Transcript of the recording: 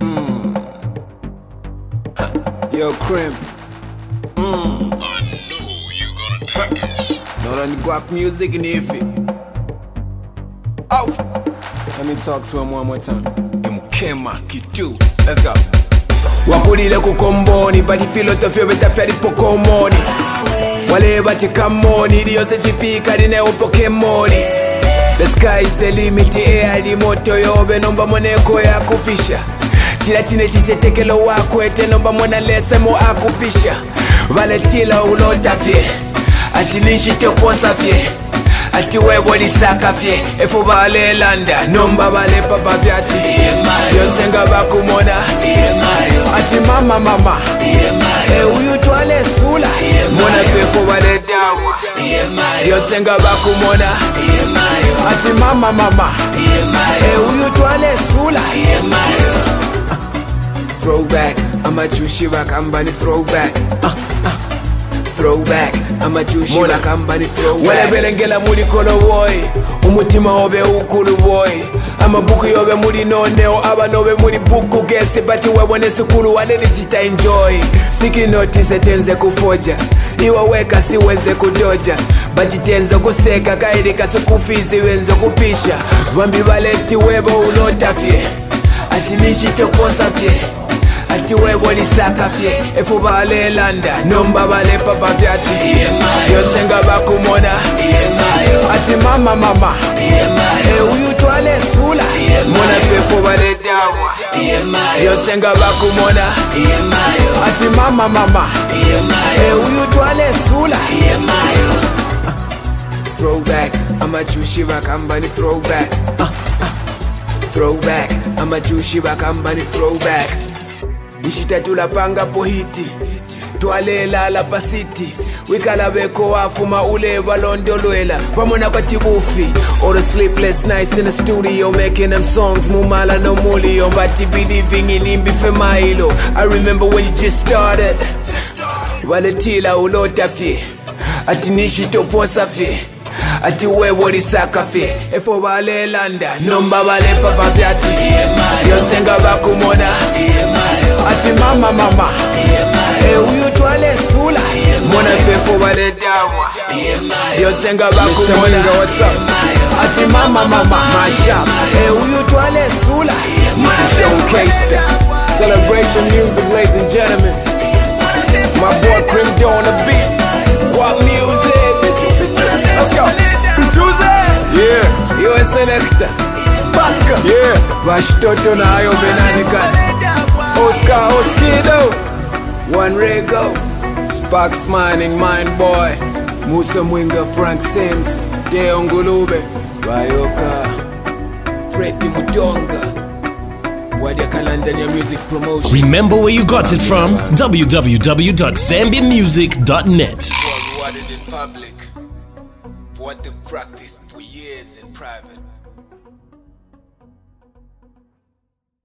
Yo, Crim. I know you gonna take this. Not on the guap music in Ify. Oh! Let me talk to him one more time. Mkema kitu. Let's go. Wakulile kukomboni bati filosofia betafyali pokomoni wale bati kamoni liyose chipika line upokemoni. The sky is the limit, air li moto yobe nomba moneko ya kufisha chila chine chichetekelo wako ete nomba mona lesemo akupisha valetila ulota fye ati nishitoposa fye ati webo lisaka fye efo vale landa nomba vale papa vyati yosenga bakumona ati mama uyu twale sula mona fefo vale dawa yosenga bakumona ati mama uyu twale sula. Throwback, I'ma choose Shiva Kambani throwback. Throwback, I'ma choose Shiva Kambani throwback. Wale belengela muri kono boy, umutima obe ukulu boy. Amabuku yobe muri noneo, aba nobe muri buku gesi bati webone sukulu wale lijita enjoy. Siki notice tenze kufoja, iwa weka siweze kudoja. Bati tenzo kuseka kairika sukufizi wenzo kupisha. Wambi valeti webo ulota fye, ati nishitoposa fye ati webo lisaka fye efo vale landa nomba vale papa vyati yosenga bakumona ati mama uyu twale sula mona fefo vale dawa yosenga bakumona ati mama uyu twale sula. Throwback, I'ma choose Shiva Kambani throwback. Throwback, I'ma choose Shiva Kambani throwback. Nishitatula panga pohiti twalela la pasiti wikala beko wafuma ule valondolwela pamona kwa tibufi or a sleepless nights in the studio making them songs mumala no mulio mbati believing in imbi femailo. I remember when you just started valetila ulota fye ati nishitoposa fye ati webo lisaka fye efo vale landa nomba vale papa vyati yosenga bakumona ati mama uyu twale sula mona fefo vale dawa yosenga bakumona ati mama masha uyu twale sula. Celebration music, ladies and gentlemen. My boy Crim on the beat. What music? Let's go. Yeah. US selector. Baska. Yeah. Vashtoto na ayo benanikani. Oscar Oskido. One Rego. Sparks Mining, Mind Boy. Musa Mwinga, Frank Sims. Deo Ngulube. Bayoka. Freddy Mutonga. Wadia Kalandania Music Promotion. Remember where you got it from? www.zambiamusic.net. Rewarded in public for what they've practiced for years in private.